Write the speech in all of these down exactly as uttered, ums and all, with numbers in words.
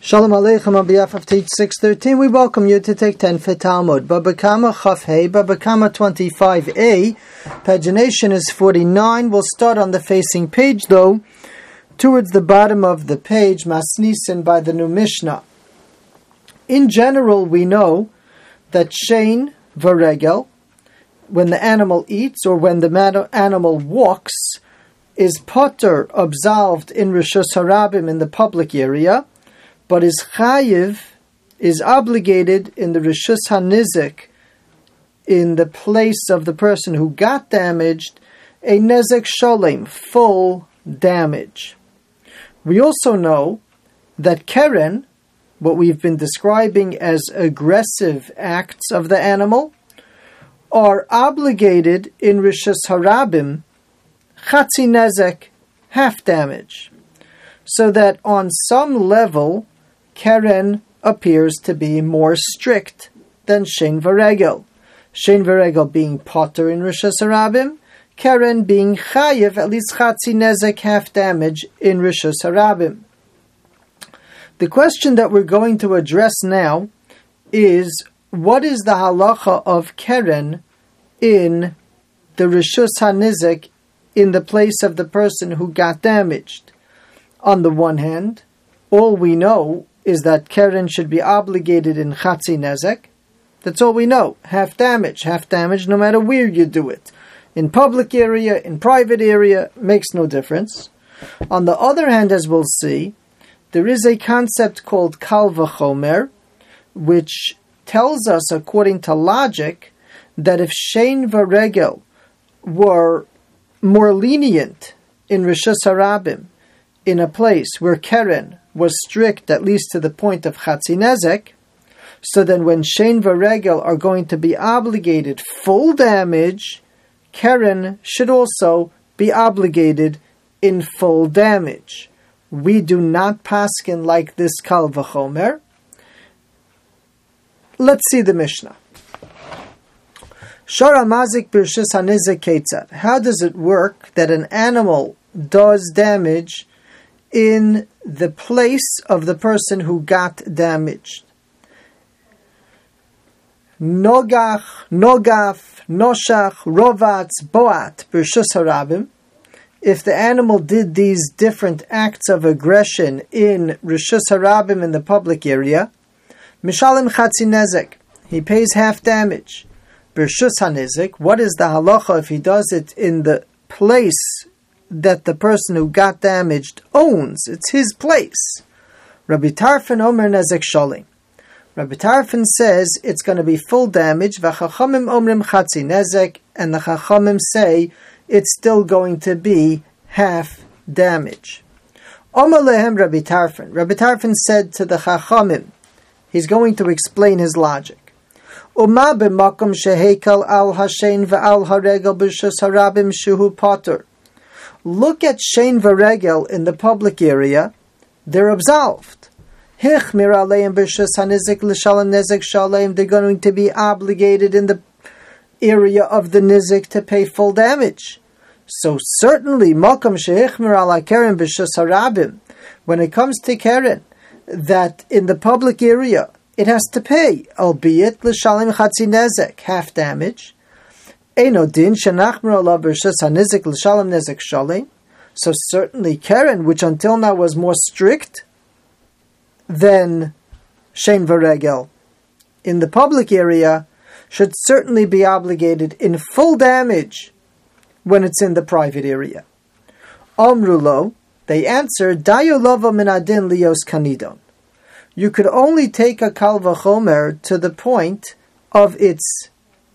Shalom Aleichem on behalf of Teach six thirteen, we welcome you to take ten for Talmud. Baba Kama Chaf Hey, Baba Kama twenty-five A, pagination is forty-nine. We'll start on the facing page though, towards the bottom of the page, Masnisen by the new Mishnah. In general, we know that Shein Varegel, when the animal eats or when the animal walks, is potter, absolved in Rishus Harabim in the public area, but is chayiv, is obligated in the Rishus HaNizik, in the place of the person who got damaged, a nezek sholem, full damage. We also know that keren, what we've been describing as aggressive acts of the animal, are obligated in Rishus Harabim, chatzi nezek, half damage. So that on some level, keren appears to be more strict than shein varegel. Shein varegel being potter in Rishus Harabim, keren being chayiv, at least chatzi nezek, half damage in Rishus Harabim. The question that we're going to address now is, what is the halacha of keren in the Rishus HaNizik, in the place of the person who got damaged? On the one hand, all we know is that keren should be obligated in chatzi nezek. That's all we know. Half damage, half damage, no matter where you do it. In public area, in private area, makes no difference. On the other hand, as we'll see, there is a concept called kal v'chomer, which tells us, according to logic, that if shein varegel were more lenient in Rishus Harabim, in a place where keren was strict, at least to the point of chatzi nezek, so then when shein varegel are going to be obligated full damage, keren should also be obligated in full damage. We do not paskin like this kal v'chomer. Let's see the Mishnah. Shara mazik b'rishus hanizik ketzad. How does it work that an animal does damage in the place of the person who got damaged? Nogach, nogaf, noshach, rovatz, boat b'rishus harabim. If the animal did these different acts of aggression in Rishus Harabim in the public area, mishalim chatzi nezek, he pays half damage. B'rishus hanizik, what is the halacha if he does it in the place that the person who got damaged owns? It's his place. Rabbi Tarfon omer nezek sholim. Rabbi Tarfon says it's going to be full damage. V'chachamim omrim chatzi nezek, and the chachamim say it's still going to be half damage. Omer lehem Rabbi Tarfon. Rabbi Tarfon said to the chachamim, he's going to explain his logic. Uma b'makom shehekel al hashein v'al haregel b'rishus harabim shuhu potter. Look at shein varegel in the public area; they're absolved. Hichmir aleim b'rishus hanizik l'shalom nezek shalem. They're going to be obligated in the area of the nizik to pay full damage. So certainly, makom shehichmir ala keren b'rishus harabim. When it comes to keren, that in the public area it has to pay, albeit l'shalim chatzi nezek, half damage. Eino din shenachmir ala b'rishus hanizik l'shalim nezek shalim. So certainly keren, which until now was more strict than shein varegel in the public area, should certainly be obligated in full damage when it's in the private area. Amrulo, they answer, Dayo lova min adin lios kanidon. You could only take a kal v'chomer to the point of its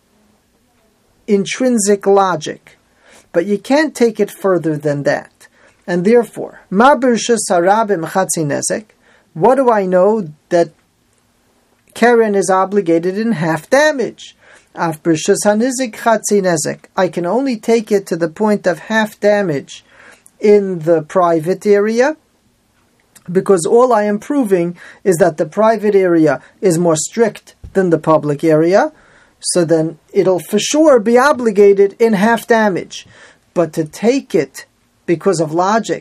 intrinsic logic, but you can't take it further than that. And therefore, ma b'rishus harabim chatzi nezek, what do I know that keren is obligated in half damage? Af b'rishus hanizik chatzi nezek. I can only take it to the point of half damage in the private area, because all I am proving is that the private area is more strict than the public area, so then it'll for sure be obligated in half damage. But to take it, because of logic,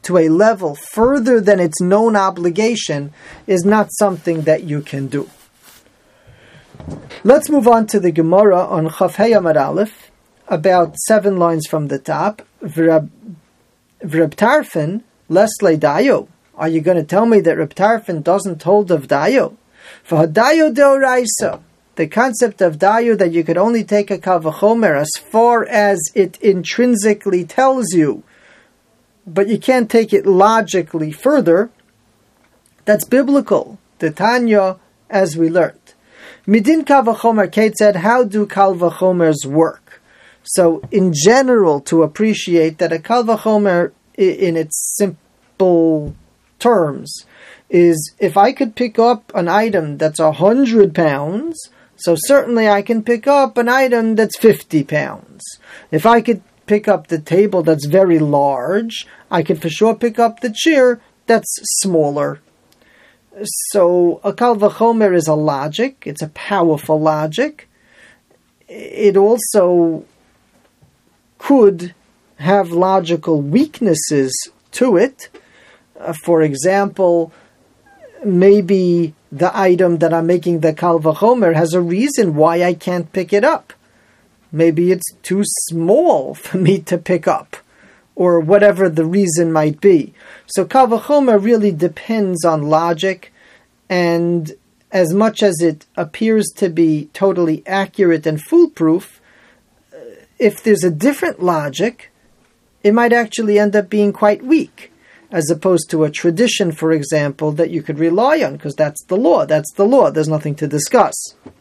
to a level further than its known obligation is not something that you can do. Let's move on to the Gemara on Chaf Hei Amud Aleph, about seven lines from the top. V'Reb Tarfon lesle dayo. Are you going to tell me that Reb Tarfon doesn't hold of dayo? For dayo deoraisa, the concept of dayo that you could only take a kal v'chomer as far as it intrinsically tells you, but you can't take it logically further. That's biblical. The Tanya, as we learned. Midin kal v'chomer, Kate said, how do kal v'chomers work? So, in general, to appreciate that a kal v'chomer, in its simple terms, is if I could pick up an item that's a hundred pounds, so certainly I can pick up an item that's fifty pounds. If I could pick up the table that's very large, I could for sure pick up the chair that's smaller. So a kal v'chomer is a logic. It's a powerful logic. It also could have logical weaknesses to it. Uh, for example, maybe the item that I'm making the kal v'chomer has a reason why I can't pick it up. Maybe it's too small for me to pick up, or whatever the reason might be. So kal v'chomer really depends on logic, and as much as it appears to be totally accurate and foolproof, if there's a different logic, it might actually end up being quite weak, as opposed to a tradition, for example, that you could rely on, because that's the law, that's the law, there's nothing to discuss.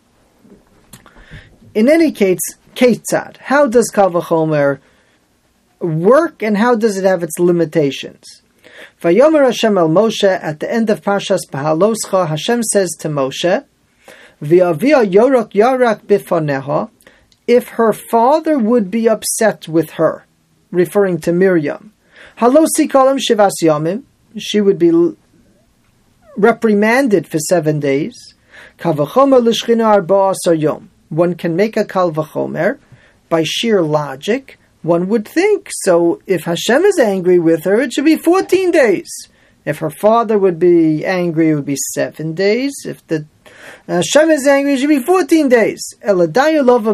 In any case, Ketzad, how does kal v'chomer work, and how does it have its limitations? Vayomer Hashem el Moshe, at the end of Parshas Bahaloscha, Hashem says to Moshe, V'avia yorok yarak bifaneha, if her father would be upset with her, referring to Miriam, Halosi kolam shivas yomim, she would be reprimanded for seven days. Kal v'chomer l'shchina arba asar yom. One can make a kal v'chomer by sheer logic. One would think, so if Hashem is angry with her, it should be fourteen days. If her father would be angry, it would be seven days. If the Hashem is angry, it should be fourteen days. But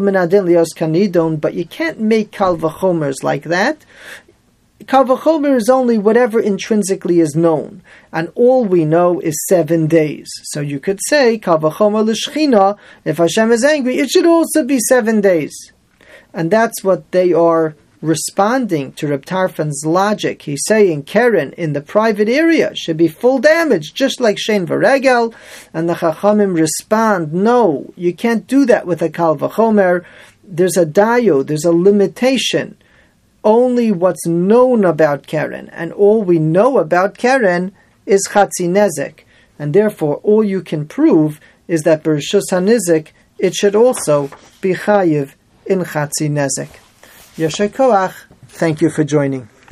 you can't make kal v'chomers like that. Kal v'chomer is only whatever intrinsically is known, and all we know is seven days. So you could say, kal v'chomer l'shchina, if Hashem is angry, it should also be seven days. And that's what they are responding to Reb Tarfon's logic. He's saying Keren in the private area should be full damage, just like Shein v'regel, and the Chachamim respond, no, you can't do that with a kal v'chomer. There's a dayo, there's a limitation. Only what's known about Keren, and all we know about Keren is Chatzi Nezek, and therefore all you can prove is that B'Rishus HaNizek, it should also be Chayiv in Chatzi Nezek. Yasher Koach, thank you for joining.